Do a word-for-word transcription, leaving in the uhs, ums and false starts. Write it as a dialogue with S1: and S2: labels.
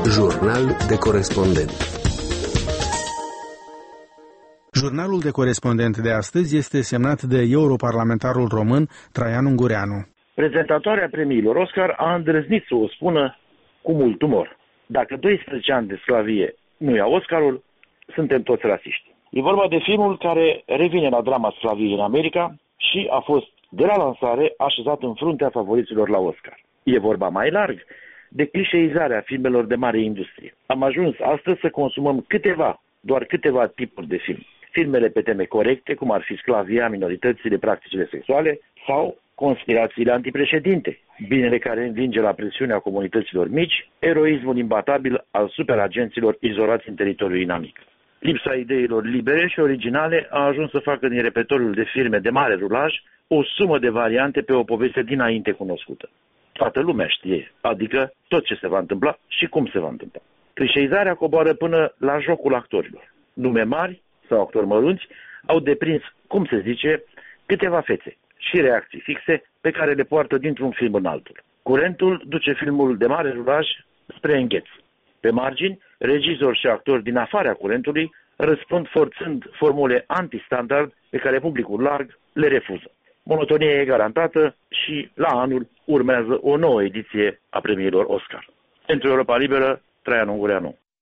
S1: Jurnal de corespondent.
S2: Jurnalul de corespondent de astăzi este semnat de europarlamentarul român Traian Ungureanu.
S3: Prezentatoarea premiilor Oscar a îndrăznit să o spună cu mult umor. Dacă doisprezece ani de sclavie nu ia Oscarul, suntem toți rasiști. E vorba de filmul care revine la drama sclaviei în America și a fost de la lansare așezat în fruntea favoriților la Oscar. E vorba mai larg de clișeizarea filmelor de mare industrie. Am ajuns astăzi să consumăm câteva, doar câteva tipuri de film. Filmele pe teme corecte, cum ar fi sclavia, minoritățile, practicile sexuale sau conspirațiile antipreședinte, binele care învinge la presiunea comunităților mici, eroismul imbatabil al superagenților izolați în teritoriul inamic. Lipsa ideilor libere și originale a ajuns să facă din repertoriul de filme de mare rulaj o sumă de variante pe o poveste dinainte cunoscută. Toată lumea știe, adică tot ce se va întâmpla și cum se va întâmpla. Clișeizarea coboară până la jocul actorilor. Nume mari sau actori mărunți au deprins, cum se zice, câteva fețe și reacții fixe pe care le poartă dintr-un film în altul. Curentul duce filmul de mare rulaj spre îngheț. Pe margini, regizori și actori din afara curentului răspund forțând formule anti-standard pe care publicul larg le refuză. Monotonia e garantată și la anul urmează o nouă ediție a premiilor Oscar. Pentru Europa Liberă, Traian Ungureanu.